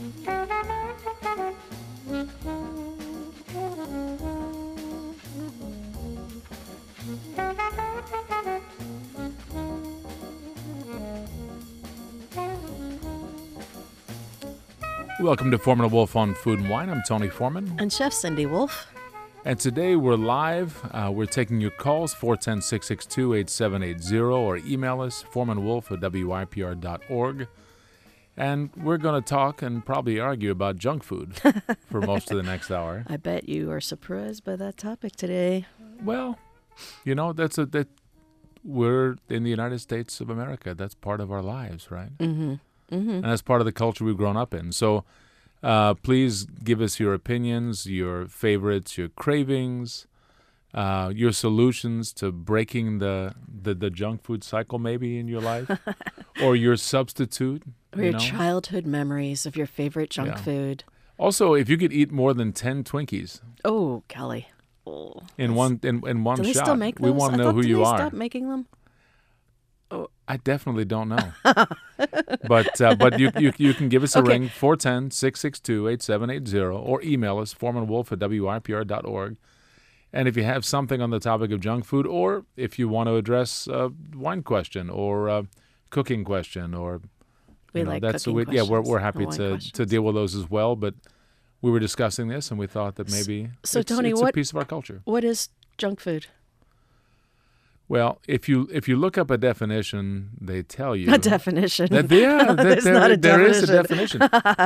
Welcome to Foreman and Wolf on Food and Wine. I'm Tony Foreman. And Chef Cindy Wolf. And today we're live. We're taking your calls, 410-662-8780, or email us, foremanwolf@wypr.org. And we're going to talk and probably argue about junk food for most of the next hour. I bet you are surprised by that topic today. Well, you know, that we're in the United States of America. That's part of our lives, right? Mm-hmm. Mm-hmm. And that's part of the culture we've grown up in. So please give us your opinions, your favorites, your cravings, your solutions to breaking the junk food cycle maybe in your life, or your substitute. Or your childhood memories of your favorite junk food. Also, if you could eat more than 10 Twinkies. Oh, golly. Oh, in one do shot. They still make those? We want to know who you are. Did they stop making them? Oh. I definitely don't know. but you can give us a ring, 410-662-8780, or email us, foremanwolf@wypr.org. And if you have something on the topic of junk food, or if you want to address a wine question or a cooking question, or we're happy to deal with those as well. But we were discussing this, and we thought that maybe Tony, it's a piece of our culture. What is junk food? Well, if you look up a definition, they tell you a definition. There is a definition.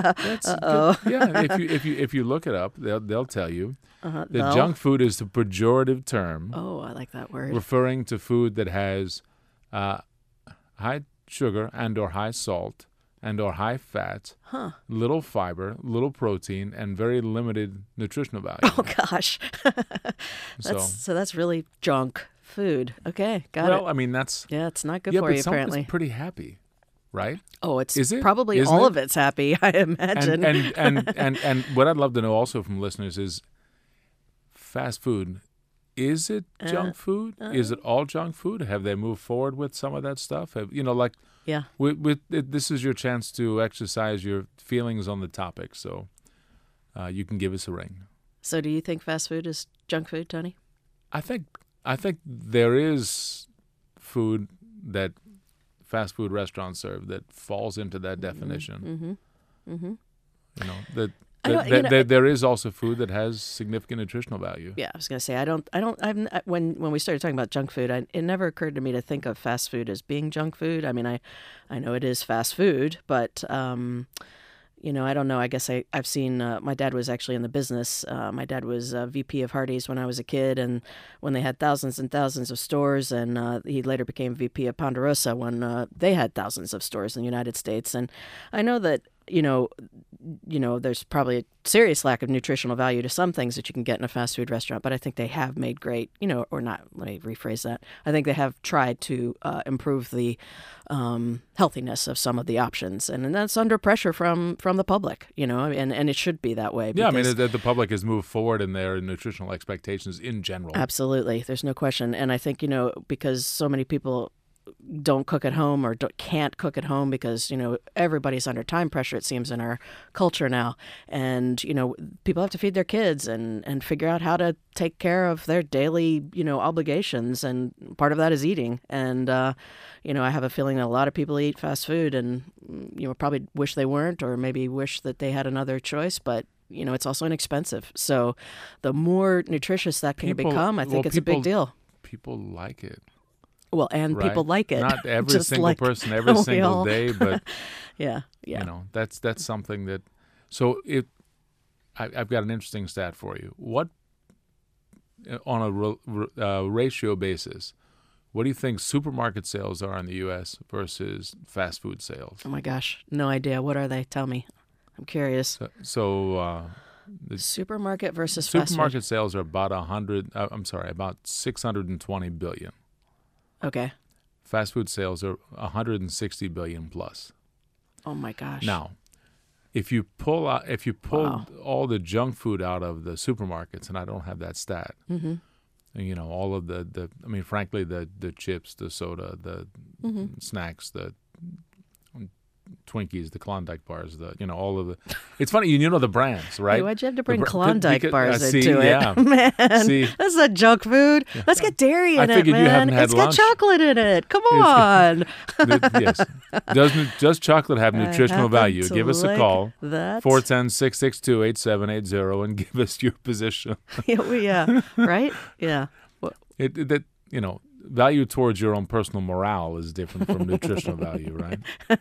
If you look it up, they'll tell you that junk food is the pejorative term. Oh, I like that word. Referring to food that has high sugar and/or high salt and/or high fat, little fiber, little protein, and very limited nutritional value. Oh gosh, so that's really junk food. Okay, got it. Well, I mean, it's not good for you, apparently. It's pretty happy, right? Oh, it's Is it? Probably Isn't all it? of it's happy, I imagine. And what I'd love to know also from listeners is fast food. Is it junk food? Is it all junk food? Have they moved forward with some of that stuff? This is your chance to exercise your feelings on the topic, so you can give us a ring. So do you think fast food is junk food, Tony? I think there is food that fast food restaurants serve that falls into that definition. Mm-hmm. Mm-hmm. There is also food that has significant nutritional value. Yeah, I was going to say when we started talking about junk food, it never occurred to me to think of fast food as being junk food. I mean, I know it is fast food, but I don't know. I guess I've seen, my dad was actually in the business. My dad was VP of Hardee's when I was a kid, and when they had thousands and thousands of stores, and he later became VP of Ponderosa when they had thousands of stores in the United States. And I know that, there's probably a serious lack of nutritional value to some things that you can get in a fast food restaurant, but I think they have made great, or not, let me rephrase that. I think they have tried to improve the healthiness of some of the options, and that's under pressure from the public, and it should be that way. Yeah, I mean, the public has moved forward in their nutritional expectations in general. Absolutely. There's no question. And I think, because so many people don't cook at home or can't cook at home because, everybody's under time pressure, it seems, in our culture now. And, people have to feed their kids and figure out how to take care of their daily, obligations. And part of that is eating. And, I have a feeling that a lot of people eat fast food and, probably wish they weren't, or maybe wish that they had another choice. But it's also inexpensive. So the more nutritious that can become, I think it's a big deal. People like it. Well, and right. People like it. Not every single person, every single day, but yeah. That's something that. So I've got an interesting stat for you. What on a ratio basis, what do you think supermarket sales are in the U.S. versus fast food sales? Oh my gosh, no idea. What are they? Tell me. I'm curious. The supermarket versus fast food. Supermarket sales are about about 620 billion. Okay. Fast food sales are 160 billion plus. Oh my gosh. Now, if you pull Wow. all the junk food out of the supermarkets, and I don't have that stat, Mm-hmm. all of frankly, the chips, the soda, the Mm-hmm. snacks, the Twinkies, the Klondike bars, all of the. It's funny, you know the brands, right? Hey, why'd you have to bring The Klondike bars into it? Yeah. Man, See, that's not junk food. Let's get dairy in it, figured man. you haven't had It's lunch. got chocolate in it. Come on. Yes. Does chocolate have nutritional value? Give us a call. 410-662-8780 and give us your position. Yeah, right? Yeah. Value towards your own personal morale is different from nutritional value, right?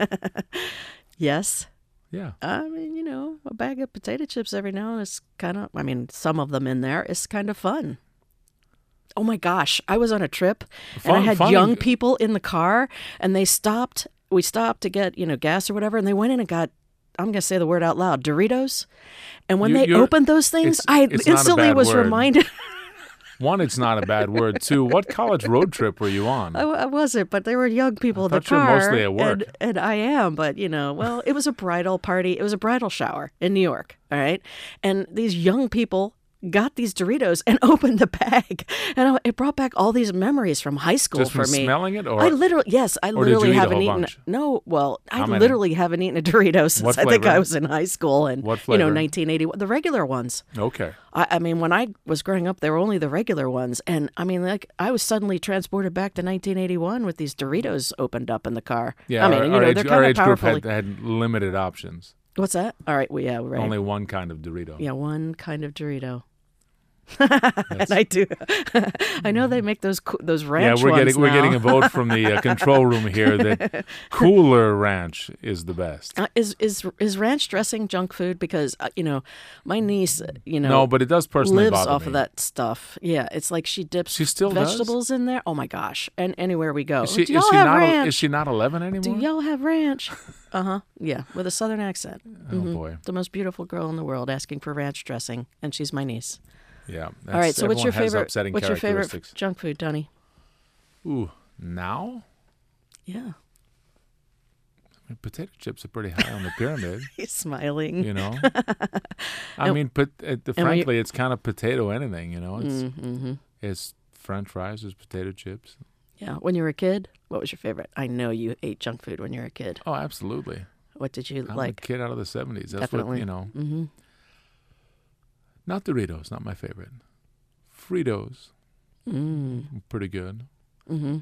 Yes. Yeah. I mean, a bag of potato chips every now and then is kind of, some of them in there is kind of fun. Oh my gosh. I was on a trip and I had young people in the car and we stopped to get, gas or whatever. And they went in and got, I'm going to say the word out loud, Doritos. And when they opened those things, I instantly was reminded. One, it's not a bad word. Two, what college road trip were you on? I wasn't, but there were young people in the car. You're mostly at work. And I am, but, well, it was a bridal party. It was a bridal shower in New York, all right? And these young people got these Doritos and opened the bag. And it brought back all these memories from high school just for me. Just from smelling it? I literally haven't eaten. Bunch? No, well, I literally haven't eaten a Dorito since I think I was in high school. And, what flavor? 1981. The regular ones. Okay. I mean, when I was growing up, there were only the regular ones. And, I was suddenly transported back to 1981 with these Doritos opened up in the car. Yeah, they're kind of age powerful. group had limited options. What's that? All right, well, yeah, right. Only one kind of Dorito. Yeah, one kind of Dorito. And I do. I know they make those ranch ones we're getting a vote from the control room here that Cooler Ranch is the best. Is ranch dressing junk food? Because my niece, no, but it does personally lives bother off me. of that stuff. Yeah, it's like she dips still vegetables in there. Oh my gosh! And anywhere we go, is do y'all have ranch? Is she not 11 anymore? Do y'all have ranch? Yeah, with a southern accent. Oh boy, the most beautiful girl in the world asking for ranch dressing, and she's my niece. Yeah. All right. So what's your favorite? What's your favorite junk food, Donnie? Ooh, now? Yeah. Potato chips are pretty high on the pyramid. He's smiling. Frankly, it's kind of potato anything. It's it's French fries, it's potato chips. Yeah. When you were a kid, what was your favorite? I know you ate junk food when you were a kid. Oh, absolutely. What did you I'm like? a kid out of the 70s. That's Definitely. what. Mm-hmm. Not Doritos, not my favorite. Fritos, pretty good. Mm-hmm.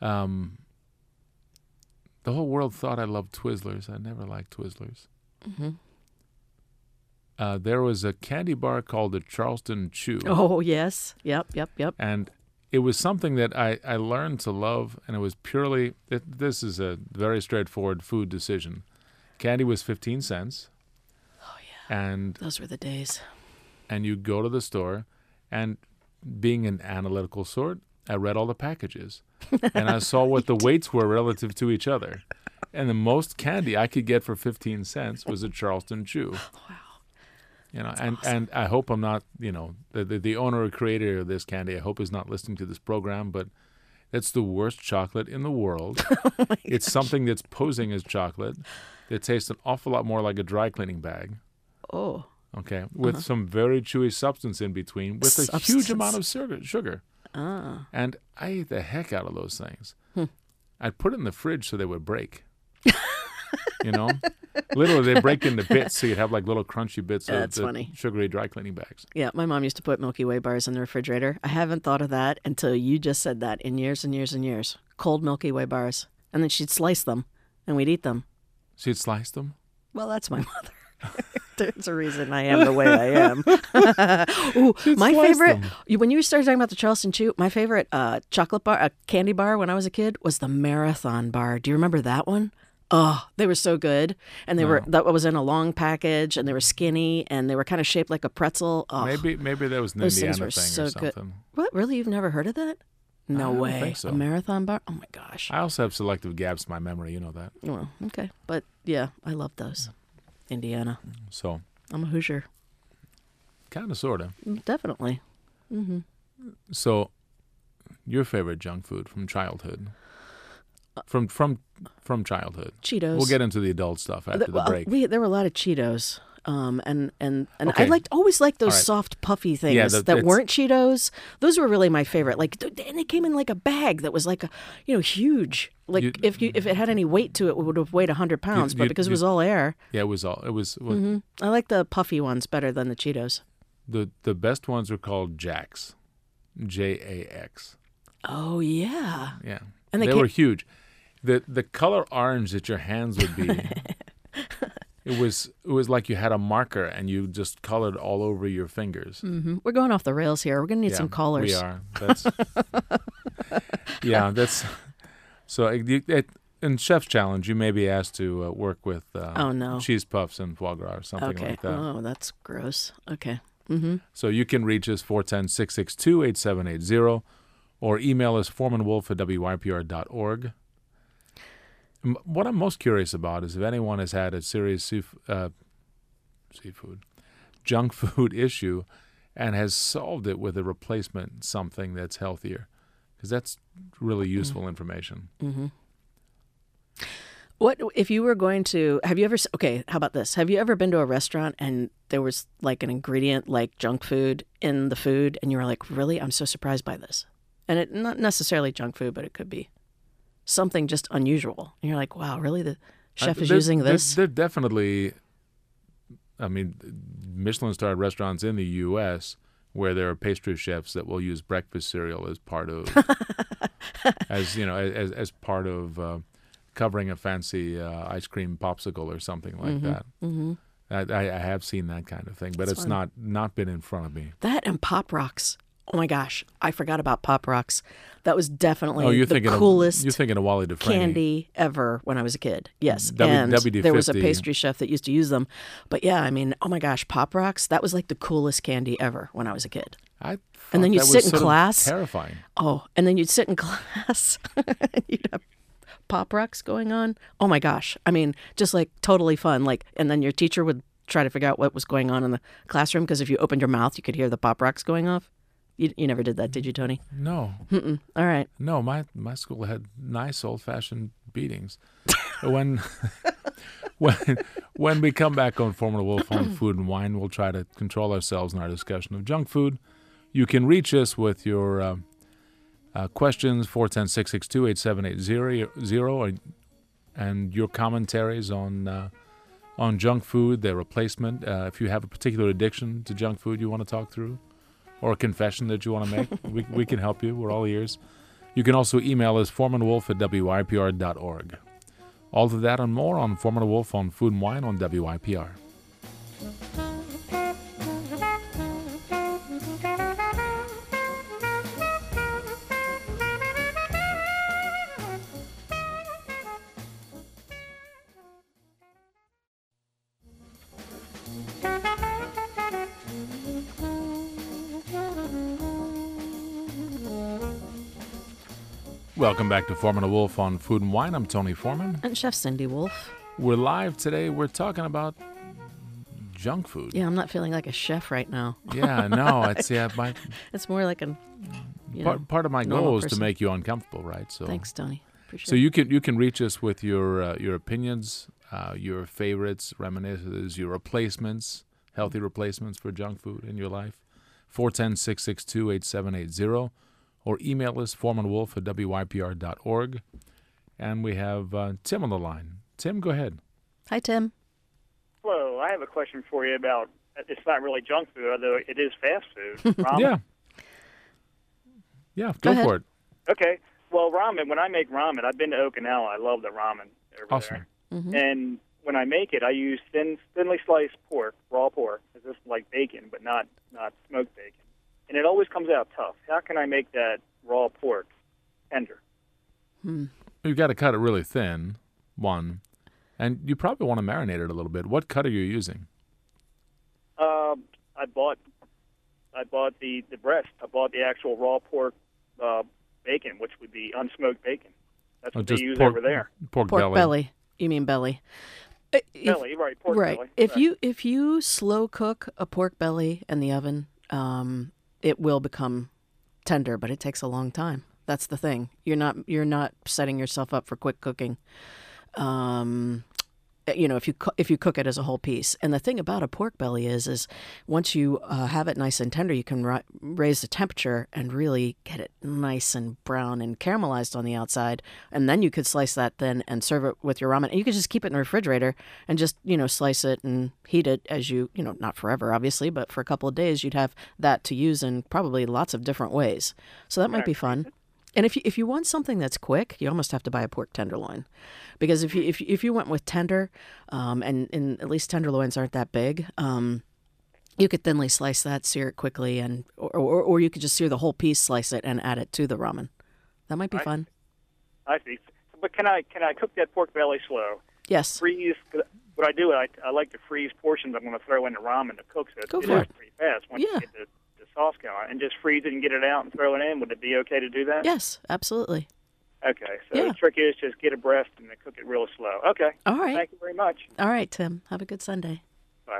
The whole world thought I loved Twizzlers. I never liked Twizzlers. Mm-hmm. There was a candy bar called the Charleston Chew. Oh, yes. Yep. And it was something that I learned to love, and it was purely, this is a very straightforward food decision. Candy was 15 cents. Oh, yeah. And those were the days. And you go to the store, and being an analytical sort, I read all the packages, and I saw what the weights were relative to each other. And the most candy I could get for 15 cents was a Charleston Chew. Wow. And I hope I'm not, the owner or creator of this candy, I hope is not listening to this program, but that's the worst chocolate in the world. It's something that's posing as chocolate. It tastes an awful lot more like a dry cleaning bag. Oh. Okay, with some very chewy substance in between, with a huge amount of sugar. Ah. And I ate the heck out of those things. I'd put it in the fridge so they would break. Literally, they break into bits, so you'd have like little crunchy bits of the funny. Sugary dry cleaning bags. Yeah, my mom used to put Milky Way bars in the refrigerator. I haven't thought of that until you just said that in years and years and years. Cold Milky Way bars. And then she'd slice them, and we'd eat them. She'd slice them? Well, that's my mother. There's a reason I am the way I am. Ooh, my favorite, when you started talking about the Charleston Chew, my favorite chocolate bar, candy bar when I was a kid was the Marathon bar. Do you remember that one? Oh, they were so good. And that was in a long package, and they were skinny, and they were kind of shaped like a pretzel. Oh, maybe that was an Indiana thing or something. Good. What, really? You've never heard of that? No way. I don't think so. A Marathon bar? Oh my gosh. I also have selective gaps in my memory, you know that. Well, okay. But yeah, I love those. Indiana. So I'm a Hoosier. Kind of, sort of. Definitely. Mm-hmm. So, your favorite junk food from childhood? From childhood. Cheetos. We'll get into the adult stuff after the break. There were a lot of Cheetos. And I Okay. always liked those All right. soft puffy things Yeah, that it's- weren't Cheetos. Those were really my favorite. Like, and they came in like a bag that was like huge. Like You- if it had any weight to it, it would have weighed 100 pounds. But because it was all air, Yeah, it was all. It was I like the puffy ones better than the Cheetos. the best ones were called Jax, JAX. Oh yeah. Yeah, And they they were huge. The color orange that your hands would be. It was like you had a marker and you just colored all over your fingers. We're going off the rails here. We're gonna need some callers. We are. That's yeah. That's so. In Chef's Challenge, you may be asked to work with Oh, no. cheese puffs and foie gras or something Okay. like that. Oh, that's gross. Okay. So you can reach us 410-662-8780 or email us foremanwolf@wypr.org. What I'm most curious about is if anyone has had a serious seafood, junk food issue and has solved it with a replacement, something that's healthier, because that's really useful information. What if you were going to? Have you ever? Okay, how about this? Have you ever been to a restaurant and there was like an ingredient like junk food in the food, and you were like, "Really? I'm so surprised by this." And it not necessarily junk food, but it could be something just unusual. And you're like, "Wow, really? The chef is using this?" They're definitely, I mean, Michelin-starred restaurants in the U.S. where there are pastry chefs that will use breakfast cereal as part of, as part of covering a fancy ice cream popsicle or something like that. I have seen that kind of thing, but That's it's fun. not been in front of me. That and Pop Rocks. Oh my gosh, I forgot about Pop Rocks. That was definitely You're the thinking coolest you're thinking of Wally Dufresne. candy ever when I was a kid. Yes. W- and WD-50. there was a pastry chef that used to use them. But yeah, I mean, oh my gosh, Pop Rocks, that was like the coolest candy ever when I was a kid. I And then thought you'd that sit was in sort of class. terrifying. Oh, and then you'd sit in class and you'd have Pop Rocks going on. Oh my gosh. I mean, just like totally fun. Like, and then your teacher would try to figure out what was going on in the classroom because if you opened your mouth, you could hear the Pop Rocks going off. You never did that, did you, Tony? No, All right. no, my school had nice old-fashioned beatings. when when we come back on Formula Wolf on Food and Wine, we'll try to control ourselves in our discussion of junk food. You can reach us with your questions, 410-662-8780, and your commentaries on junk food, their replacement. If you have a particular addiction to junk food you want to talk through, or a confession that you want to make, we can help you. We're all ears. You can also email us, foremanwolf@wypr.org. All of that and more on Foreman Wolf on Food and Wine on WYPR. Welcome back to Foreman and Wolf on Food and Wine. I'm Tony Foreman. And Chef Cindy Wolf. We're live today. We're talking about junk food. Yeah, I'm not feeling like a chef right now. Yeah, no, it's It's more like an, part of my normal goal is to person. make you uncomfortable, right? So Thanks, Tony. Appreciate So it. you can reach us with your opinions, your favorites, reminiscences, your replacements, healthy replacements for junk food in your life. 410-662-8780, or email us foremanwolf@wypr.org. And we have Tim on the line. Tim, go ahead. Hi, Tim. Hello, I have a question for you about, it's not really junk food, although it is fast food. Ramen. Yeah. Yeah, go ahead. for it. Okay. Well, ramen, when I make ramen, I've been to Okinawa. I love the ramen over Awesome. there. Mm-hmm. And when I make it, I use thinly sliced pork, raw pork. It's just like bacon, but not smoked bacon. And it always comes out tough. How can I make that raw pork tender? You've got to cut it really thin, one. And you probably want to marinate it a little bit. What cut are you using? I bought the breast. I bought the actual raw pork bacon, which would be unsmoked bacon. That's what they Just use pork, over there. Pork belly. You mean belly? Belly, right? Pork Right. belly. If you slow cook a pork belly in the oven, it will become tender, but it takes a long time. That's the thing. You're not setting yourself up for quick cooking. if you cook it as a whole piece. And the thing about a pork belly is once you have it nice and tender, you can raise the temperature and really get it nice and brown and caramelized on the outside. And then you could slice that thin and serve it with your ramen. And you could just keep it in the refrigerator and just, slice it and heat it as you, not forever, obviously, but for a couple of days, you'd have that to use in probably lots of different ways. So that might be fun. And if you want something that's quick, you almost have to buy a pork tenderloin, because if you went with tender, and at least tenderloins aren't that big, you could thinly slice that, sear it quickly, and or you could just sear the whole piece, slice it, and add it to the ramen. That might be fun. I see. But can I cook that pork belly slow? Yes. Freeze. What I do, I like to freeze portions I'm going to throw in the ramen that cooks it. Go for it. Pretty fast once you get the sauce going, and just freeze it and get it out and throw it in. Would it be okay to do that? Yes, absolutely. Okay, so the trick is just get a breast and then cook it real slow. Okay. All right. Thank you very much. All right, Tim. Have a good Sunday. Bye.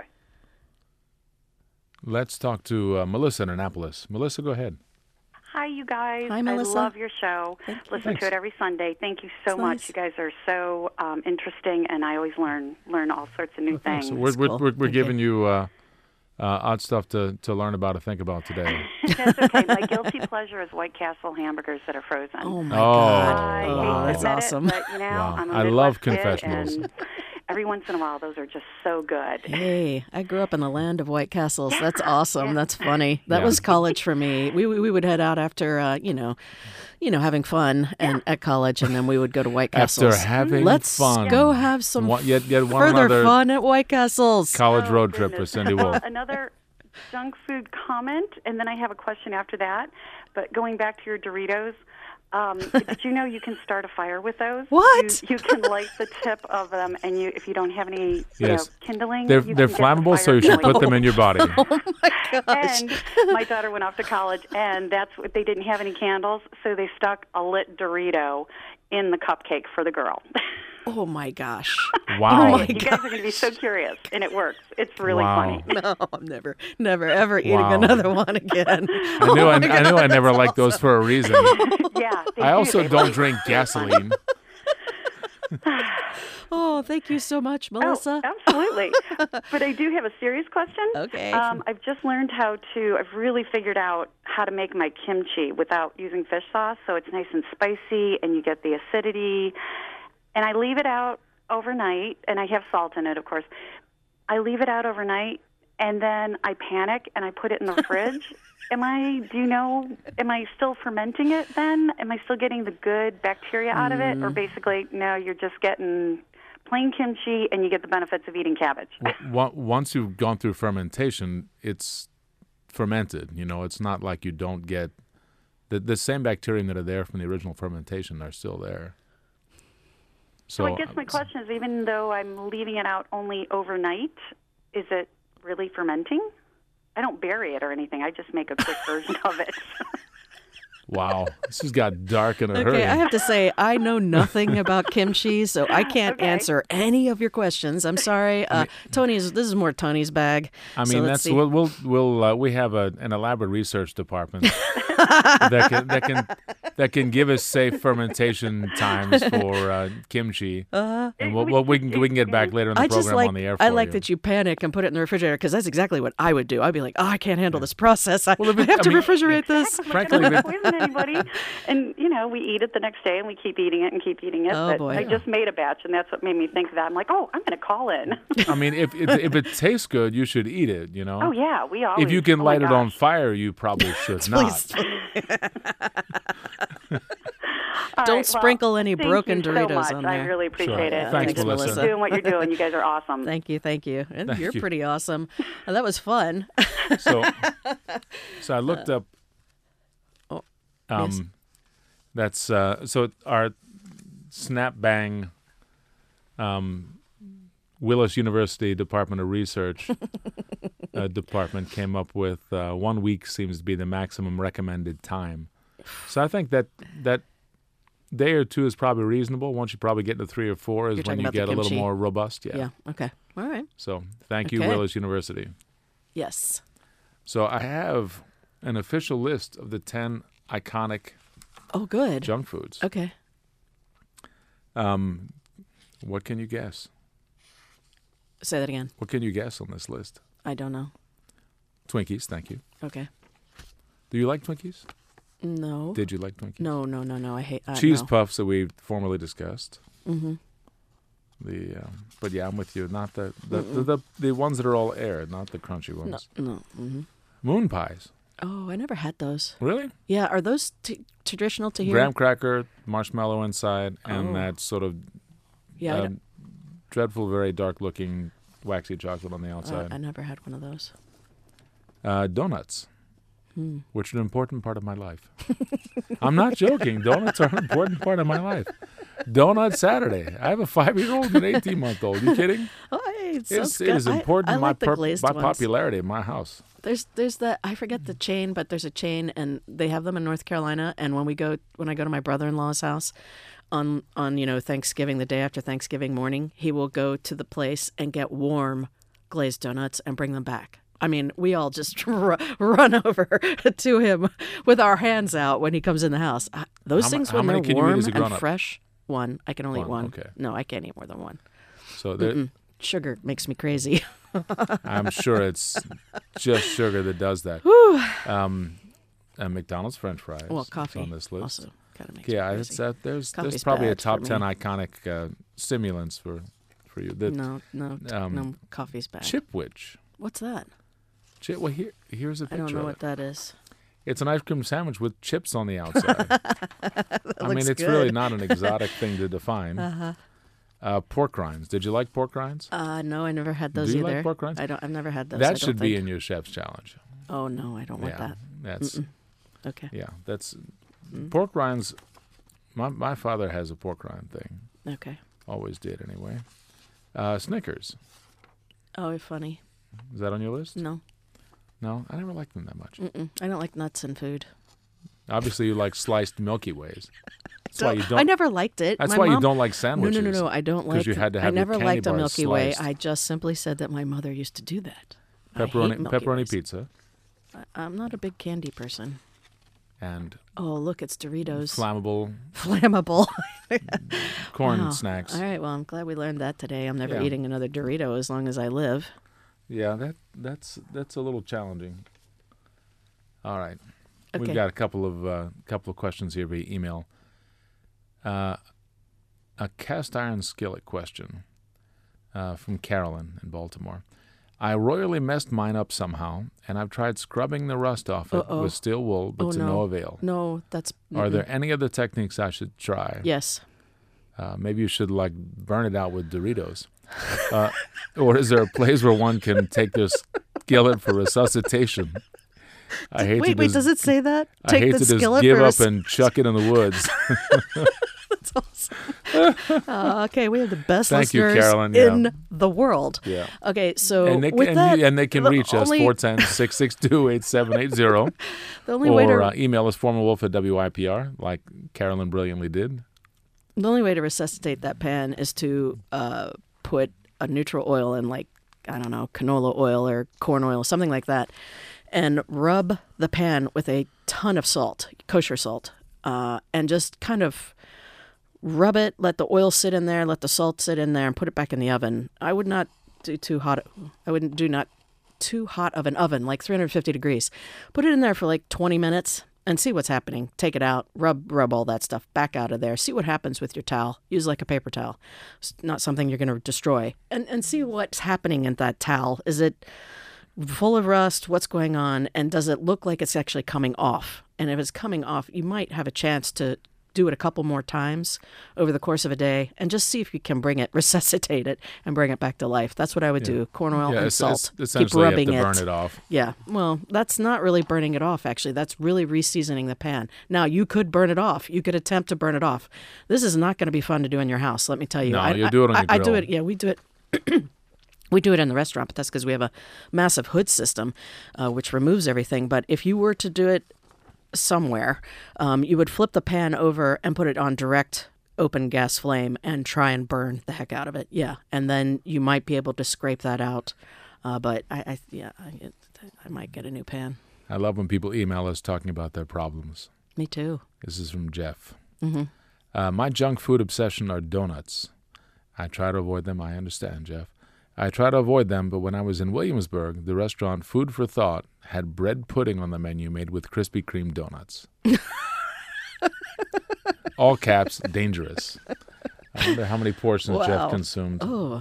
Let's talk to Melissa in Annapolis. Melissa, go ahead. Hi, you guys. Hi, Melissa. I love your show. Listen to it every Sunday. Thank you so much. Nice. You guys are so interesting, and I always learn all sorts of new things. So we're giving you odd stuff to learn about or think about today. That's okay. My guilty pleasure is White Castle hamburgers that are frozen. Oh, my God. I hate to that's admit awesome. It, but, Wow. I'm a I Midwest love kid, confessionals. and every once in a while, those are just so good. Hey, I grew up in the land of White Castles. That's awesome. That's funny. That was college for me. We would head out after, having fun and at college, and then we would go to White Castles. After having Let's fun. go have some Yet one further another fun at White Castles. college road trip Goodness. for Cindy Wolf. Another junk food comment, and then I have a question after that. But going back to your Doritos, did you know you can start a fire with those? What? You can light the tip of them, and if you don't have any kindling, They're you can get the flammable, so fire you should going. put them in your body. Oh, my gosh. And my daughter went off to college, and that's what they didn't have any candles, so they stuck a lit Dorito in the cupcake for the girl. Oh, my gosh. Wow. Oh, my You guys are going to be so curious, and it works. It's really Wow. funny. No, I'm never, ever eating Wow. another one again. I knew I never liked those for a reason. Yeah. I also don't drink gasoline. Oh, thank you so much, Melissa. Oh, absolutely. But I do have a serious question. Okay. I've just learned I've really figured out how to make my kimchi without using fish sauce, so it's nice and spicy, and you get the acidity. And I leave it out overnight, and I have salt in it, of course. I leave it out overnight, and then I panic, and I put it in the fridge. Am I still fermenting it then? Am I still getting the good bacteria out of it? Or basically, no, you're just getting plain kimchi, and you get the benefits of eating cabbage. Once you've gone through fermentation, it's fermented. It's not like you don't get the same bacteria that are there from the original fermentation are still there. So I guess my question is, even though I'm leaving it out only overnight, is it really fermenting? I don't bury it or anything. I just make a quick version of it. Wow, this has got dark in a hurry. Okay, I have to say, I know nothing about kimchi, so I can't Okay. answer any of your questions. I'm sorry. This is more Tony's bag. I So mean, let's see. we have an elaborate research department that can give us safe fermentation times for kimchi, and we can get back later in the program on the air. For I like you. that you panic and put it in the refrigerator, because that's exactly what I would do. I'd be like, I can't handle this process. I have to refrigerate this. Frankly, I'm not going to poison anybody. And, we eat it the next day, and we keep eating it and keep eating it. Oh, But boy. I just made a batch, and that's what made me think of that. I'm like, I'm going to call in. I mean, if it tastes good, you should eat it. Oh, yeah, we always. If you can oh my light it on gosh. fire, you probably should not. All Don't right, sprinkle any thank broken you so Doritos much. on I there. really appreciate Sure. it. Thanks, Keep Melissa. doing what you're doing. You guys are awesome. Thank you. And Thank you're you. pretty awesome. That was fun. So I looked up. Yes. That's so our Snap Bang Willis University Department of Research department came up with 1 week seems to be the maximum recommended time. So I think that day or two is probably reasonable. Once you probably get to 3 or 4 is You're when talking you about the get a little kimchi. more robust. Yeah. Okay. All right. So thank you, Okay. Willis University. Yes. So I have an official list of the 10 iconic Oh, good. junk foods. Okay. What can you guess? Say that again. What can you guess on this list? I don't know. Twinkies, thank you. Okay. Do you like Twinkies? No. Did you like Twinkies? No. I hate Cheese no. puffs that we formerly discussed. Mm-hmm. But yeah, I'm with you. Not the ones that are all air, not the crunchy ones. No. Mm-hmm. Moon pies. Oh, I never had those. Really? Yeah, are those traditional to here? Graham cracker, marshmallow inside, and Oh. that sort of Yeah, dreadful, very dark-looking waxy chocolate on the outside. I never had one of those. Donuts, which are an important part of my life. I'm not joking. Donuts are an important part of my life. Donut Saturday. I have a 5-year-old and an 18-month-old. You kidding? Oh, hey, it It sounds is good. important I to my like the glazed ones. popularity in my house. There's that, I forget the chain, but there's a chain, and they have them in North Carolina. And when I go to my brother-in-law's house on Thanksgiving, the day after Thanksgiving morning, he will go to the place and get warm glazed donuts and bring them back. I mean, we all just run over to him with our hands out when he comes in the house. Those things, when they're warm and fresh, one. I can only eat one. Okay. No, I can't eat more than one. So Sugar makes me crazy. I'm sure it's just sugar that does that. And McDonald's French fries. Well, coffee on this list. also kind of makes Yeah, me it's crazy. there's Coffee's probably a bad top for 10 me. iconic stimulants for you. No, coffee's bad. Chipwich. What's that? Well, here's a I picture don't know of what it. that is. It's an ice cream sandwich with chips on the outside. I mean, looks it's good. really not an exotic thing to define. Pork rinds. Did you like pork rinds? No, I never had those Do you either. like pork rinds? I've never had those. I That don't should be think. in your chef's challenge. Oh no, I don't want that. That's Okay. yeah. That's pork rinds. My father has a pork rind thing. Okay. Always did anyway. Snickers. Oh, funny. Is that on your list? No. No, I never liked them that much. I don't like nuts in food. Obviously, you like sliced Milky Ways. That's why you don't. I never liked it. That's My why you mom- don't like sandwiches. No. I don't like. you had to have I never your candy liked a bars Milky Way. sliced. I just simply said that my mother used to do that. I hate Milky Pepperoni Ways. pizza I'm not a big candy person. and Oh, look, it's Doritos. flammable Flammable. corn Wow. snacks. All right, well, I'm glad we learned that today. I'm never Yeah. eating another Dorito as long as I live. Yeah, that's a little challenging. All right, Okay. we've got a couple of questions here via email. A cast iron skillet question from Carolyn in Baltimore. I royally messed mine up somehow, and I've tried scrubbing the rust off it Uh-oh. with steel wool, but Oh, to no. no avail. No, that's. Are there any other techniques I should try? Yes. Maybe you should burn it out with Doritos. Or is there a place where one can take their skillet for resuscitation? I hate Wait, does it say that? I hate to just give up and chuck it in the woods. That's awesome. Okay, we have the best Thank you, listeners Carolyn, yeah. in the world. Yeah. Okay, so And they, with and, that, and they can the reach us, only- 410-662-8780. The only way Or to email us, formerwolf@WIPR, like Carolyn brilliantly did. the only way to resuscitate that pan is to put a neutral oil in, like, I don't know, canola oil or corn oil, something like that, and rub the pan with a ton of salt, kosher salt, and just kind of rub it, let the oil sit in there, let the salt sit in there, and put it back in the oven. I would not do too hot. I wouldn't do not too hot of an oven, like 350 degrees. Put it in there for like 20 minutes and see what's happening. Take it out, rub all that stuff back out of there. See what happens with your towel. Use like a paper towel. It's not something you're going to destroy. And see what's happening in that towel. Is it full of rust? What's going on? And does it look like it's actually coming off? And if it's coming off, you might have a chance to do it a couple more times over the course of a day and just see if you can resuscitate it and bring it back to life. That's what I would do. Corn oil and salt. Keep Essentially, rubbing you have it. to burn it off. Yeah. Well, that's not really burning it off, actually. That's really reseasoning the pan. Now, you could burn it off. You could attempt to burn it off. This is not going to be fun to do in your house, let me tell you. No, you do it on your I do grill. it. Yeah, we do it. We do it in the restaurant, but that's because we have a massive hood system, which removes everything. But if you were to do it somewhere, you would flip the pan over and put it on direct open gas flame and try and burn the heck out of it. Yeah. And then you might be able to scrape that out. But I might get a new pan. I love when people email us talking about their problems. Me too. This is from Jeff. Mm-hmm. My junk food obsession are donuts. I try to avoid them. I understand, Jeff. I try to avoid them, but when I was in Williamsburg, the restaurant Food for Thought had bread pudding on the menu made with Krispy Kreme donuts. All caps, dangerous. I wonder how many portions Jeff Wow. consumed. Oh,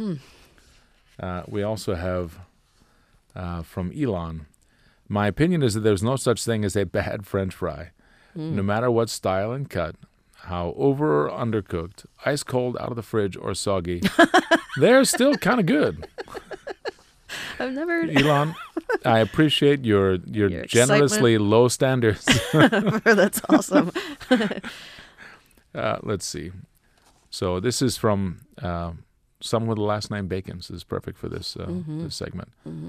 We also have from Elon. My opinion is that there's no such thing as a bad French fry. No matter what style and cut, how over or undercooked, ice cold out of the fridge or soggy, they're still kind of good. I've never. Elon, I appreciate your generously low standards. That's awesome. Let's see. So this is from someone with the last name Bacon. So this is perfect for this this segment.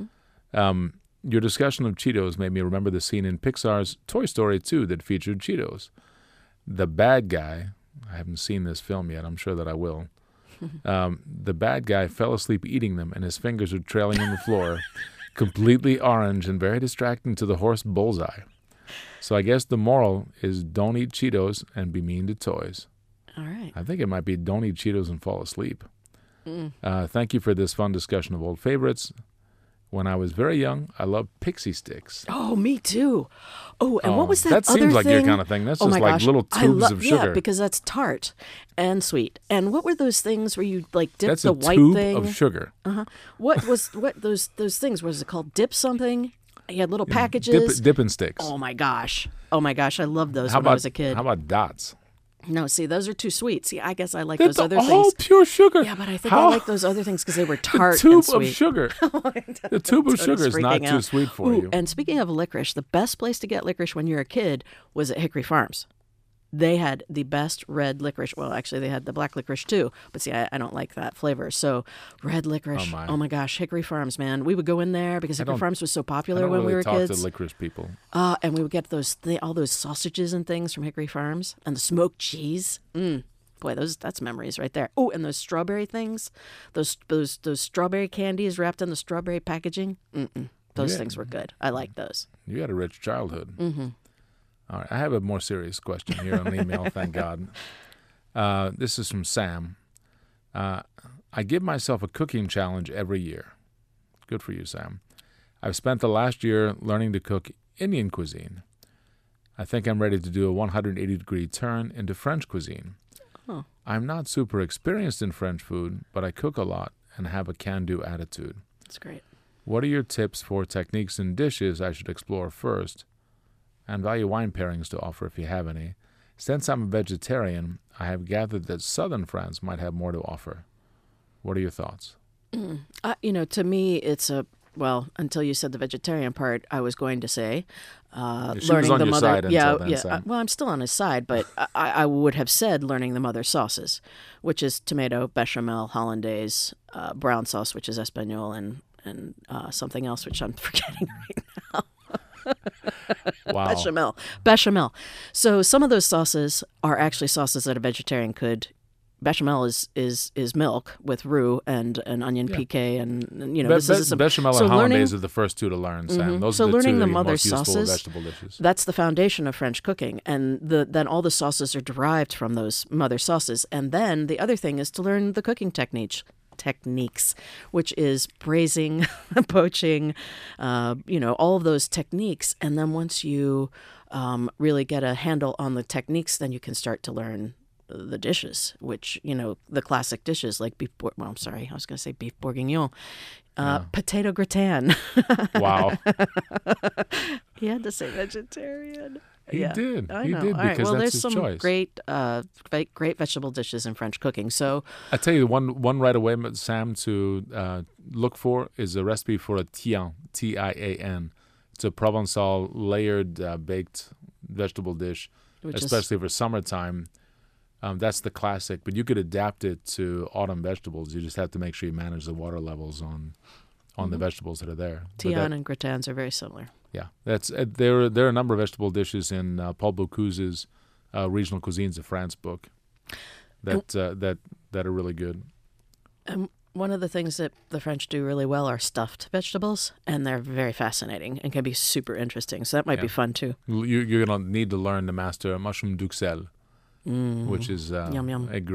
Your discussion of Cheetos made me remember the scene in Pixar's Toy Story 2 that featured Cheetos. The bad guy, I haven't seen this film yet, I'm sure that I will. The bad guy fell asleep eating them, and his fingers were trailing on the floor, completely orange and very distracting to the horse Bullseye. So I guess the moral is don't eat Cheetos and be mean to toys. All right. I think it might be don't eat Cheetos and fall asleep. Thank you for this fun discussion of old favorites. When I was very young, I loved Pixie Sticks. Oh, me too. Oh, and what was that That other seems like thing? your kind of thing. That's Oh just my like gosh. little tubes of sugar. Yeah, because that's tart and sweet. And what were those things where you like dip That's the a white tube thing? of sugar. What those things? Was it called? Dip something? You had little packages. Dippin' sticks. Oh my gosh! I loved those How when I was a kid. How about dots? No, see, those are too sweet. See, I guess I like That's those other all things. pure sugar. Yeah, but I think How? I like those other things because they were tart The tube and sweet. of sugar. The tube of sugar is not freaking too out. sweet for Ooh, you. And speaking of licorice, the best place to get licorice when you're a kid was at Hickory Farms. They had the best red licorice. Well, actually, they had the black licorice too. But see, I don't like that flavor. So red licorice. Oh, my. Gosh, Hickory Farms, man. We would go in there because Hickory don't- Farms was so I popular don't when really we were talk kids. to licorice people. And we would get all those sausages and things from Hickory Farms and the smoked cheese. Boy, that's memories right there. Oh, and those strawberry things, those strawberry candies wrapped in the strawberry packaging. Those Yeah. things were good. I like those. You had a rich childhood. Mm-hmm. All right, I have a more serious question here on email, thank God. This is from Sam. I give myself a cooking challenge every year. Good for you, Sam. I've spent the last year learning to cook Indian cuisine. I think I'm ready to do a 180-degree turn into French cuisine. Oh. I'm not super experienced in French food, but I cook a lot and have a can-do attitude. That's great. What are your tips for techniques and dishes I should explore first? And value wine pairings to offer if you have any. Since I'm a vegetarian, I have gathered that southern France might have more to offer. What are your thoughts? To me, it's until you said the vegetarian part, I was going to say, She was learning on the your mother. side until then, yeah. Sam. Well, I'm still on his side, but I would have said learning the mother sauces, which is tomato, bechamel, hollandaise, brown sauce, which is Espanol, and something else, which I'm forgetting right now. Wow. Bechamel. So some of those sauces are actually sauces that a vegetarian could. Bechamel is milk with roux and an onion piqué, and this is some Bechamel so and learning- hollandaise are the first two to learn, Sam. Those So are the learning two the that are mother most useful sauces, vegetable dishes. That's the foundation of French cooking, and then all the sauces are derived from those mother sauces. And then the other thing is to learn the cooking techniques, which is braising, poaching, all of those techniques. And then once you really get a handle on the techniques, then you can start to learn the dishes, which, the classic dishes like beef bourguignon, potato gratin. Wow. He had to say vegetarian. He did. I He know. did All right. because Well, that's there's his some choice. great vegetable dishes in French cooking. So I tell you, one right away, Sam, to look for is a recipe for a tian, Tian. It's a Provençal layered baked vegetable dish, which especially for summertime. That's the classic, but you could adapt it to autumn vegetables. You just have to make sure you manage the water levels on the vegetables that are there. But tian and gratins are very similar. yeah, that's there are a number of vegetable dishes in Paul Bocuse's Regional Cuisines of France book that are really good. And one of the things that the French do really well are stuffed vegetables, and they're very fascinating and can be super interesting. So that might be fun too. You're going to need to learn to master mushroom duxelles, which is Yum, yum. a great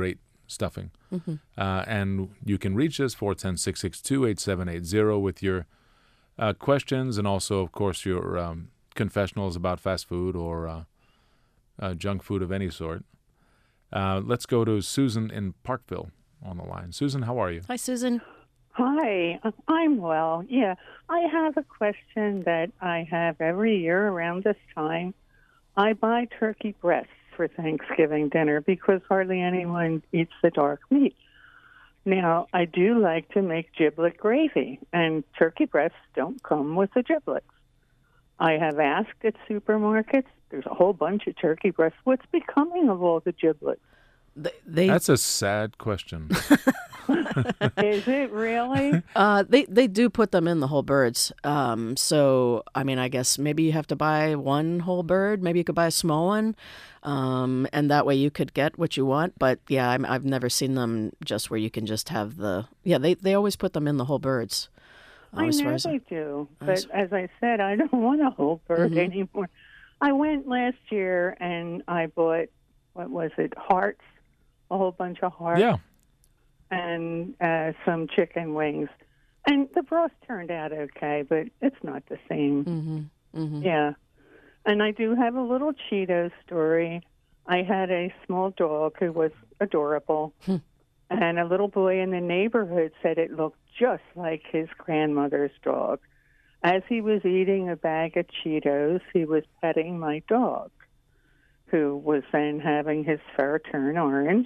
stuffing. And you can reach us 410-662-8780 with your questions and also, of course, your confessionals about fast food or junk food of any sort. Let's go to Susan in Parkville on the line. Susan, how are you? Hi, Susan. Hi, I'm well. Yeah, I have a question that I have every year around this time. I buy turkey breasts for Thanksgiving dinner because hardly anyone eats the dark meat. Now, I do like to make giblet gravy, and turkey breasts don't come with the giblets. I have asked at supermarkets. There's a whole bunch of turkey breasts. What's becoming of all the giblets? That's a sad question. Is it really? They do put them in the whole birds. So, I mean, I guess maybe you have to buy one whole bird. Maybe you could buy a small one. And that way you could get what you want. But, yeah, I've never seen them just where you can just have the... Yeah, they always put them in the whole birds. I know they do. But as I said, I don't want a whole bird anymore. I went last year and I bought, what was it, hearts, a whole bunch of hearts. Yeah. And some chicken wings. And the broth turned out okay, but it's not the same. Yeah. And I do have a little Cheeto story. I had a small dog who was adorable, and a little boy in the neighborhood said it looked just like his grandmother's dog. As he was eating a bag of Cheetos, he was petting my dog, who was then having his fur turn orange.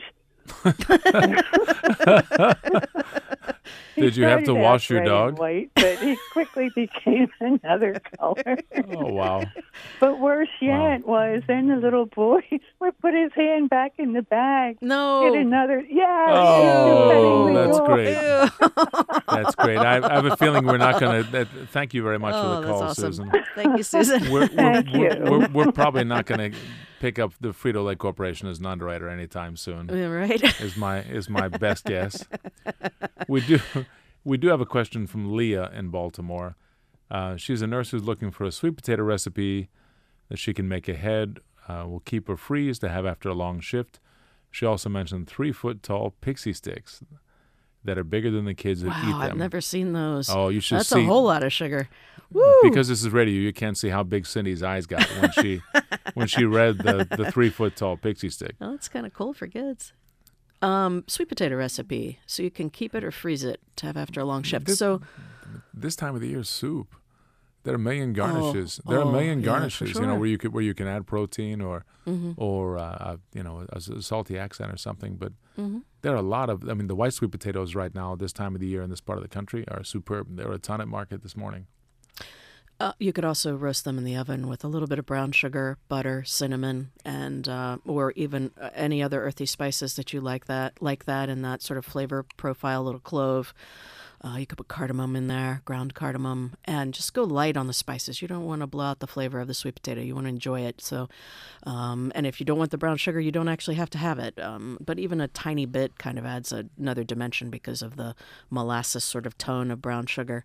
Did you have to wash your dog? White, but he quickly became another color. Oh, wow. But worse yet was then the little boy would put his hand back in the bag. No. Get another. Yeah. Oh, that's great. That's great. I have a feeling we're not going to. Thank you very much for the call, that's awesome. Susan. Thank you, Susan. Thank you. We're probably not going to pick up the Frito-Lay Corporation as an underwriter anytime soon. Yeah, right. Is my best guess. We do have a question from Leah in Baltimore. She's a nurse who's looking for a sweet potato recipe that she can make ahead. Will keep her freeze to have after a long shift. She also mentioned 3-foot-tall pixie sticks that are bigger than the kids that eat them. I've never seen those. Oh, you should That's see. a whole lot of sugar. Woo! Because this is radio, you can't see how big Cindy's eyes got when she read the 3-foot-tall pixie stick. Oh, that's kind of cool for kids. Sweet potato recipe, so you can keep it or freeze it to have after a long shift. This time of the year, soup. There are a million garnishes. There are a million garnishes, for sure. where you can add protein or a salty accent or something. But there are a lot of. I mean, the white sweet potatoes right now, this time of the year in this part of the country, are superb. There were a ton at market this morning. You could also roast them in the oven with a little bit of brown sugar, butter, cinnamon, and or even any other earthy spices that you like in that sort of flavor profile. A little clove. You could put cardamom in there, ground cardamom, and just go light on the spices. You don't want to blow out the flavor of the sweet potato. You want to enjoy it. So, and if you don't want the brown sugar, you don't actually have to have it. But even a tiny bit kind of adds another dimension because of the molasses sort of tone of brown sugar,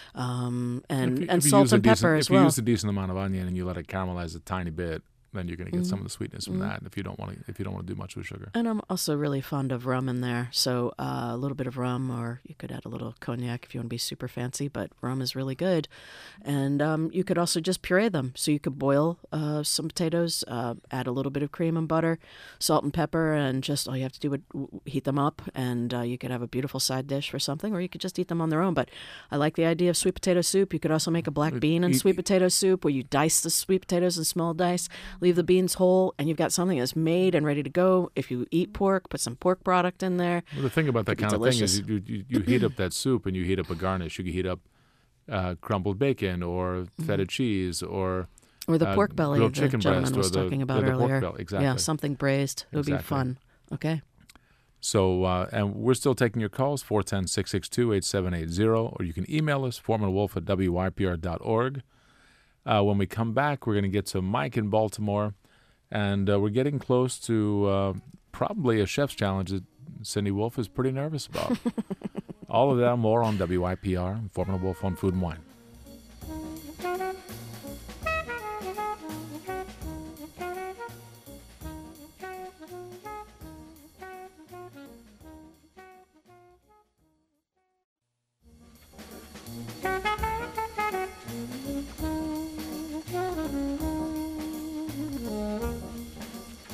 and salt and pepper as well. If you use a decent amount of onion and you let it caramelize a tiny bit, then you're going to get some of the sweetness from that. If you don't want to do much with sugar. And I'm also really fond of rum in there, so a little bit of rum, or you could add a little cognac if you want to be super fancy. But rum is really good, and you could also just puree them. So you could boil some potatoes, add a little bit of cream and butter, salt and pepper, and just all you have to do is heat them up, and you could have a beautiful side dish for something, or you could just eat them on their own. But I like the idea of sweet potato soup. You could also make a black bean and sweet potato soup, where you dice the sweet potatoes in small dice. Leave the beans whole, and you've got something that's made and ready to go. If you eat pork, put some pork product in there. Well, the thing about that kind of thing is you heat up that soup and you heat up a garnish. You can heat up crumbled bacon or feta cheese or the pork belly grilled the chicken gentleman breast was talking about the earlier. Pork belly. Exactly. Yeah, something braised. It would be fun. Okay. So, and we're still taking your calls, 410-662-8780, or you can email us, foremanwolf@wypr.org. When we come back, we're going to get to Mike in Baltimore, and we're getting close to probably a chef's challenge that Cindy Wolf is pretty nervous about. All of that and more on WYPR and Foreman Wolf on Food and Wine.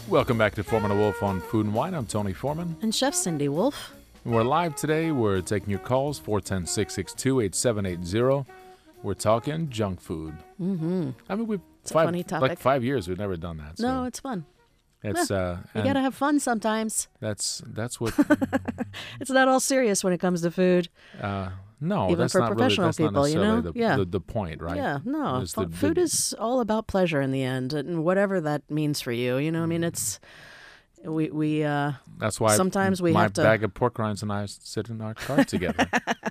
Welcome back to Foreman and Wolf on Food and Wine. I'm Tony Foreman. And Chef Cindy Wolf. We're live today. We're taking your calls, 410-662-8780. We're talking junk food. Mm-hmm. I mean, It's a funny topic. like 5 years, we've never done that. No, So it's fun. it's You got to have fun sometimes. that's what. It's not all serious when it comes to food. No, Even that's for not really. professional That's not people, you necessarily know? Yeah. the point, right? Yeah, no. It's the- Food the- is all about pleasure in the end, and whatever that means for you. You know, I mean, it's we That's why sometimes we my have to- bag of pork rinds and I sit in our car together.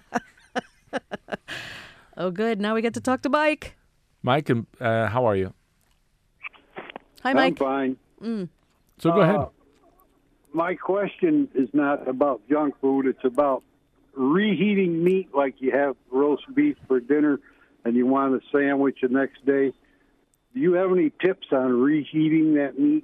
Oh, good. Now we get to talk to Mike. Mike, how are you? Hi, Mike. I'm fine. So go ahead. My question is not about junk food. It's about reheating meat, like you have roast beef for dinner and you want a sandwich the next day. Do you have any tips on reheating that meat?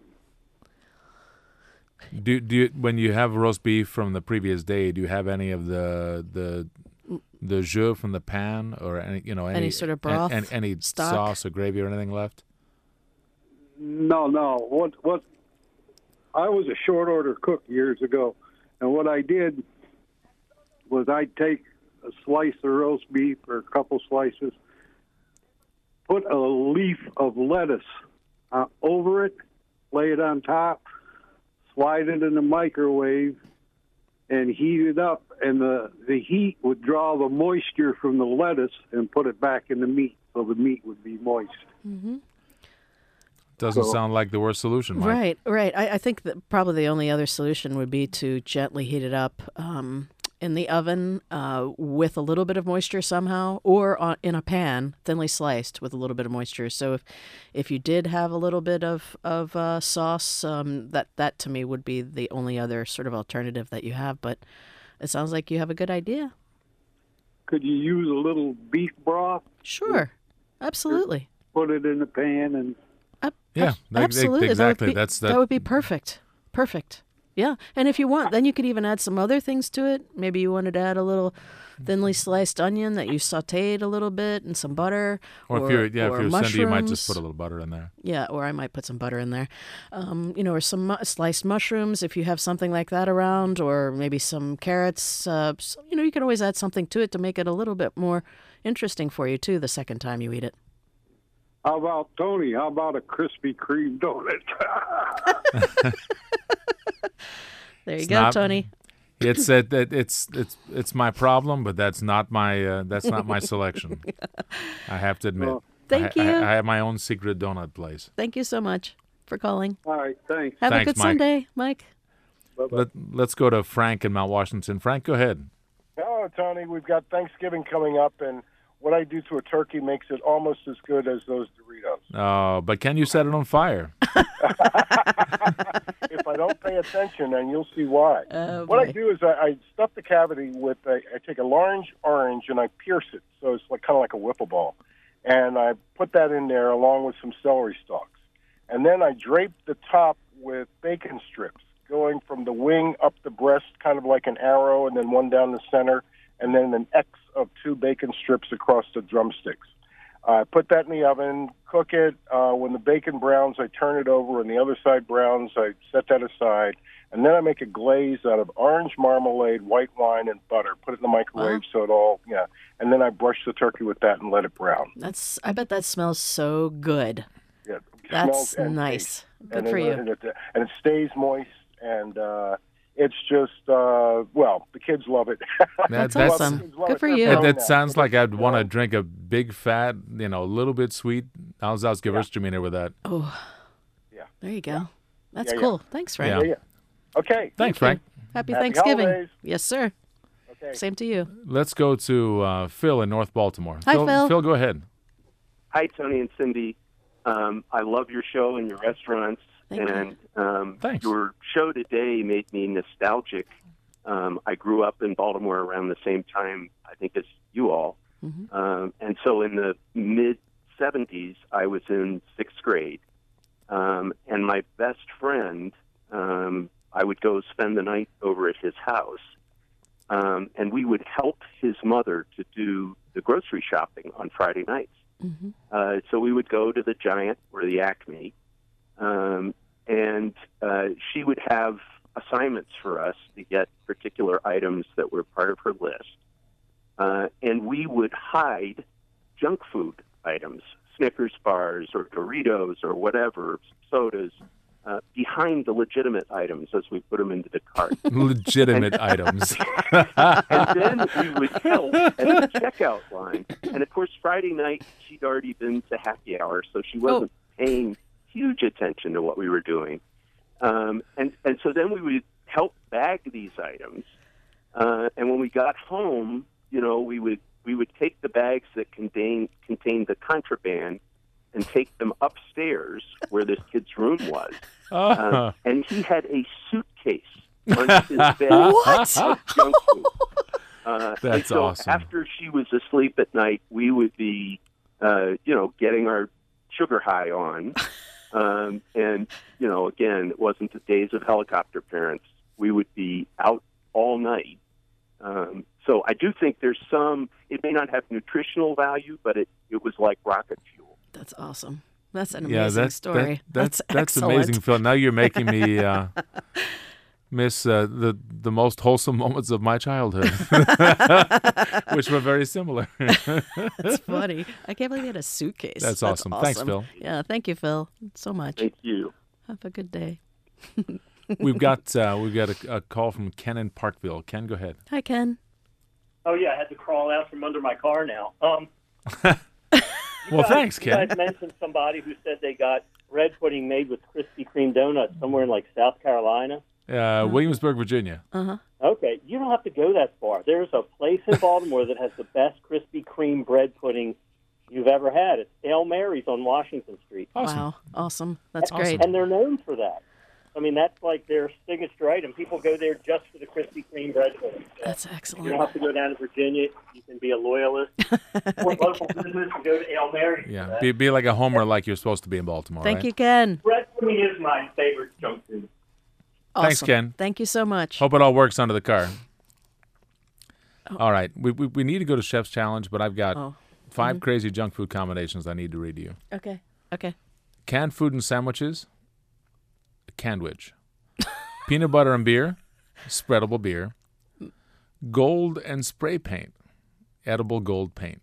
Do you, when you have roast beef from the previous day, do you have any of the jus from the pan or any sort of broth, any stock? sauce or gravy or anything left? No. What? I was a short order cook years ago, and what I did was I'd take a slice of roast beef or a couple slices, put a leaf of lettuce over it, lay it on top, slide it in the microwave, and heat it up. And the heat would draw the moisture from the lettuce and put it back in the meat, so the meat would be moist. Mm-hmm. Doesn't sound like the worst solution, Mike. Right. I think that probably the only other solution would be to gently heat it up in the oven with a little bit of moisture somehow, or in a pan, thinly sliced with a little bit of moisture. So if you did have a little bit of sauce, that to me would be the only other sort of alternative that you have. But it sounds like you have a good idea. Could you use a little beef broth? Sure, absolutely. Put it in the pan and... Yeah, absolutely. exactly. That would be perfect. Perfect. Yeah, and if you want, then you could even add some other things to it. Maybe you wanted to add a little thinly sliced onion that you sautéed a little bit and some butter. Or if you're mushrooms. Cindy, you might just put a little butter in there. Yeah, or I might put some butter in there. Or some sliced mushrooms if you have something like that around, or maybe some carrots. You can always add something to it to make it a little bit more interesting for you too the second time you eat it. How about, Tony, how about a Krispy Kreme donut? There you go, Tony. It's my problem, but that's not my selection. I have to admit. Thank you. I have my own secret donut place. Thank you so much for calling. All right, thanks. Have Thanks, a good Mike. Sunday, Mike. Let's go to Frank in Mount Washington. Frank, go ahead. Hello, Tony. We've got Thanksgiving coming up, and what I do to a turkey makes it almost as good as those Doritos. Oh, but can you set it on fire? If I don't pay attention, then you'll see why. Oh, What boy. I do is I stuff the cavity with I take a large orange and I pierce it so it's kind of like a whipple ball, and I put that in there along with some celery stalks, and then I drape the top with bacon strips going from the wing up the breast, kind of like an arrow, and then one down the center, and then an X of 2 bacon strips across the drumsticks. I put that in the oven, cook it. When the bacon browns, I turn it over, and the other side browns, I set that aside. And then I make a glaze out of orange marmalade, white wine, and butter. Put it in the microwave so it all, And then I brush the turkey with that and let it brown. I bet that smells so good. Yeah, it That's smells and nice. tastes. Good and for it, you. And it stays moist, and it's just, the kids love it. That's that's- awesome. Kids love Good it. for They're you. grown That now. sounds like I'd want to drink a big fat, a little bit sweet Gewürztraminer with that. Oh, Yeah. there you go. That's Yeah, yeah. cool. Thanks, Frank. Yeah. Okay. Thanks, Frank. Happy Happy Thanksgiving. holidays. Yes, sir. Okay. Same to you. Let's go to Phil in North Baltimore. Hi, Phil. Phil, go ahead. Hi, Tony and Cindy. I love your show and your restaurants. Thank you. Thanks. Your show today made me nostalgic. I grew up in Baltimore around the same time, I think, as you all. Mm-hmm. And so in the mid-'70s, I was in 6th grade. And my best friend, I would go spend the night over at his house. And we would help his mother to do the grocery shopping on Friday nights. Mm-hmm. So we would go to the Giant or the Acme, and she would have assignments for us to get particular items that were part of her list. And we would hide junk food items, Snickers bars or Doritos or whatever, sodas, behind the legitimate items as we put them into the cart. Legitimate items. And then we would help at the checkout line. And, of course, Friday night, she'd already been to happy hour, so she wasn't paying huge attention to what we were doing. And so then we would help bag these items. And when we got home, we would take the bags that contained the contraband and take them upstairs where this kid's room was. And he had a suitcase under his bed of junk food. That's so awesome. After she was asleep at night, we would be, getting our sugar high on. And, again, it wasn't the days of helicopter parents. We would be out all night. So I do think there's it may not have nutritional value, but it was like rocket fuel. That's awesome. That's an amazing story. That's excellent. Amazing, Phil. Now you're making me miss the most wholesome moments of my childhood, which were very similar. That's funny. I can't believe you had a suitcase. That's awesome. Thanks, Phil. Yeah, thank you, Phil, so much. Thank you. Have a good day. We've got a call from Ken in Parkville. Ken, go ahead. Hi, Ken. Oh, yeah, I had to crawl out from under my car now. Thanks, Ken. You guys mentioned somebody who said they got bread pudding made with Krispy Kreme donuts somewhere in, South Carolina. Williamsburg, Virginia. Uh-huh. Okay, you don't have to go that far. There's a place in Baltimore that has the best Krispy Kreme bread pudding you've ever had. It's Ale Mary's on Washington Street. Awesome. Wow, awesome. That's great. And they're known for that. I mean, that's like their signature item. People go there just for the Krispy Kreme bread pudding. So That's excellent. you don't have to go down to Virginia. You can be a loyalist. Or local business and go to Ale Mary's. Yeah, be like a homer like you're supposed to be in Baltimore, Thank right? you, Ken. Bread pudding is my favorite junk food. Awesome. Thanks, Ken. Thank you so much. Hope it all works under the car. All right. We need to go to Chef's Challenge, but I've got 5 crazy junk food combinations I need to read to you. Okay. Canned food and sandwiches, a candwich. Peanut butter and beer, spreadable beer. Gold and spray paint, edible gold paint.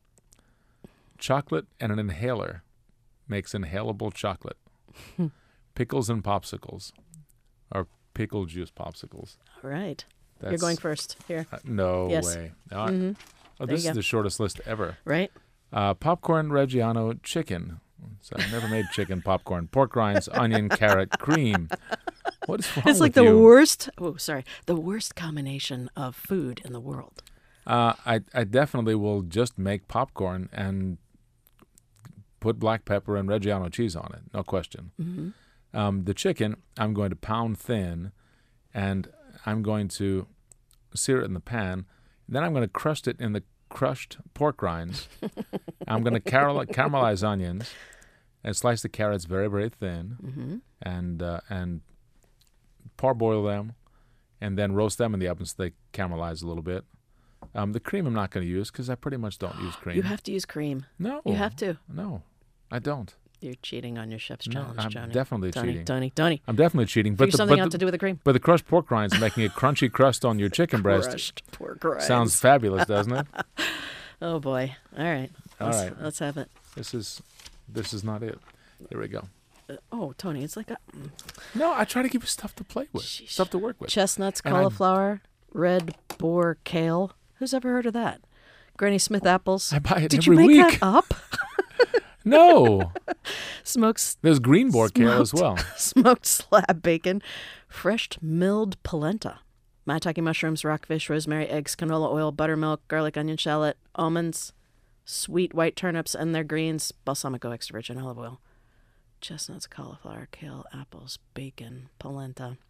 Chocolate and an inhaler makes inhalable chocolate. Pickles and popsicles, or pickle juice popsicles. All right. You're going first. Here. No Yes. way. Mm-hmm. This is the shortest list ever. Right? Popcorn Reggiano chicken. So I've never made chicken popcorn. Pork rinds, onion, carrot, cream. What is wrong It's like with the you? worst. Oh, sorry. The worst combination of food in the world. I definitely will just make popcorn and put black pepper and Reggiano cheese on it. No question. Mm-hmm. The chicken, I'm going to pound thin, and I'm going to sear it in the pan. Then I'm going to crush it in the crushed pork rinds. I'm going to caramelize onions and slice the carrots very, very thin, and parboil them, and then roast them in the oven so they caramelize a little bit. The cream I'm not going to use because I pretty much don't use cream. You have to use cream. No. You have to. No, I don't. You're cheating on your Chef's No, Challenge, I'm Johnny. definitely cheating. Tony. I'm definitely cheating. Figure something out to do with the cream. But the crushed pork rinds making a crunchy crust on your chicken breast Crushed pork rinds. sounds fabulous, doesn't it? Oh boy! All right. Let's have it. This is not it. Here we go. Tony, it's like a No, I try to give you stuff to play with, stuff to work with. chestnuts, And cauliflower, red boar kale. Who's ever heard of that? Granny Smith apples. I buy it Did every you make week. that up? No. Smoked There's green boar kale as well. Smoked slab bacon, fresh milled polenta, maitake mushrooms, rockfish, rosemary, eggs, canola oil, buttermilk, garlic, onion, shallot, almonds, sweet white turnips and their greens, balsamico extra virgin olive oil, chestnuts, cauliflower, kale, apples, bacon, polenta.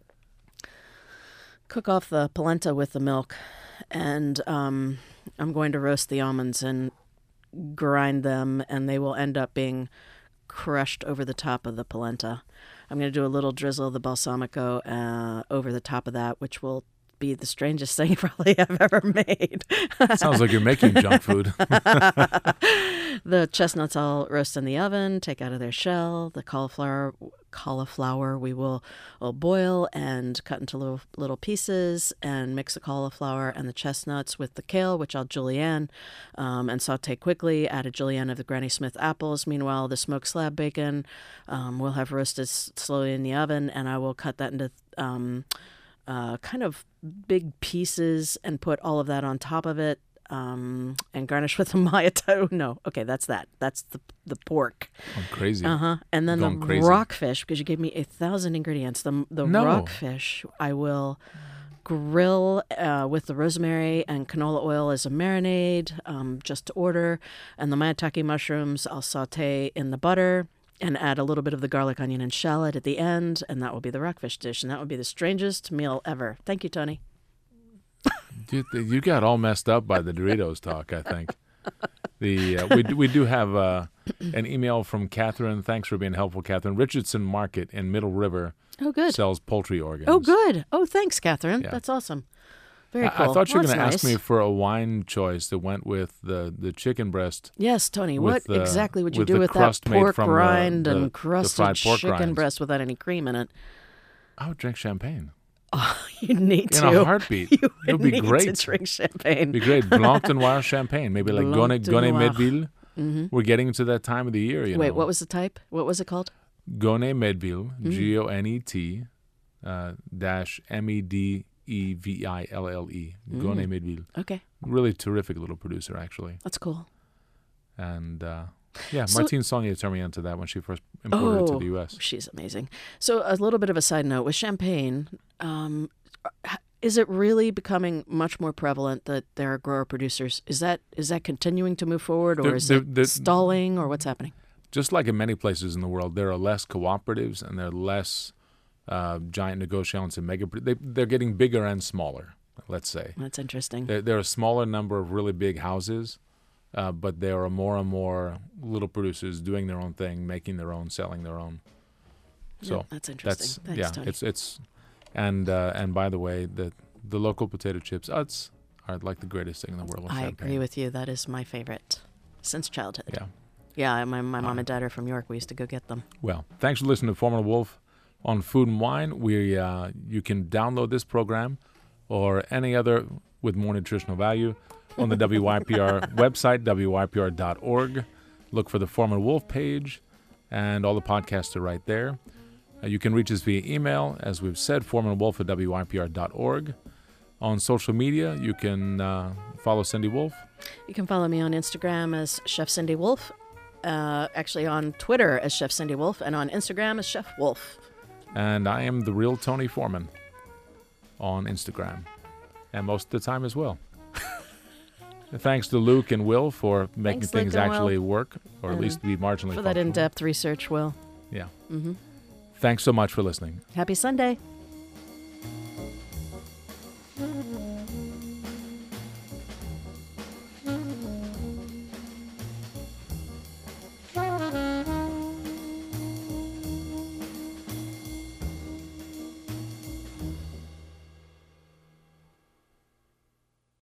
Cook off the polenta with the milk, and I'm going to roast the almonds and grind them, and they will end up being crushed over the top of the polenta. I'm going to do a little drizzle of the balsamico over the top of that, which will be the strangest thing probably I've ever made. Sounds like you're making junk food. The chestnuts I'll roast in the oven, take out of their shell. The cauliflower we will boil and cut into little pieces and mix the cauliflower and the chestnuts with the kale, which I'll julienne and saute quickly. Add a julienne of the Granny Smith apples. Meanwhile, the smoked slab bacon we'll have roasted slowly in the oven, and I will cut that into kind of big pieces and put all of that on top of it. And garnish with a mayotte. No, okay, that's that. That's the pork. I'm crazy. And then the crazy. rockfish, because you gave me 1,000 ingredients. The rockfish I will grill with the rosemary and canola oil as a marinade, just to order. And the maitake mushrooms I'll saute in the butter and add a little bit of the garlic, onion, and shallot at the end, and that will be the rockfish dish. And that would be the strangest meal ever. Thank you, Tony. You got all messed up by the Doritos talk, I think. We do have an email from Catherine. Thanks for being helpful, Catherine. Richardson Market in Middle River sells poultry organs. Oh, good. Oh, thanks, Catherine. Yeah. That's awesome. Very cool. I thought you were going to nice. ask me for a wine choice that went with the chicken breast. Yes, Tony. What exactly would you do with that crust made pork from rind the and crusted fried pork chicken rinds? breast without any cream in it? I would drink champagne. Oh, you need In to. a heartbeat. You It would be need great. to drink champagne. It'd be great. Blanc de Noir champagne. Maybe like Blanc de Gonnet Noir. Medville. We're getting into that time of the year, you know. Wait, what was the type? What was it called? Gonnet Medville, Gonnet Medeville. Gonnet Medville. Okay. Really terrific little producer, actually. That's cool. And Martine Saulnier turned me onto that when she first imported it to the U.S. She's amazing. So a little bit of a side note with champagne. Is it really becoming much more prevalent that there are grower producers? Is that continuing to move forward, or is it stalling, or what's happening? Just like in many places in the world, there are less cooperatives and there are less giant negotiants and mega. They're getting bigger and smaller. Let's say that's interesting. There are a smaller number of really big houses, but there are more and more little producers doing their own thing, making their own, selling their own. So that's interesting. Thanks, Tony. It's and by the way, the local potato chips are like the greatest thing in the world. I agree with you. That is my favorite since childhood. Yeah. Yeah, my mom and dad are from York. We used to go get them. Well, thanks for listening to Formula Wolf on Food and Wine. You can download this program or any other with more nutritional value on the WYPR website, wypr.org. Look for the Formula Wolf page, and all the podcasts are right there. You can reach us via email, as we've said, formulawolf@wypr.org. On social media, you can follow Cindy Wolf. You can follow me on Instagram as Chef Cindy Wolf, actually on Twitter as Chef Cindy Wolf, and on Instagram as Chef Wolf. And I am the real Tony Foreman on Instagram, and most of the time as well. Thanks to Luke and Will for making things actually work, or at least be marginally for that functional. in-depth research, Will. Yeah. Thanks so much for listening. Happy Sunday.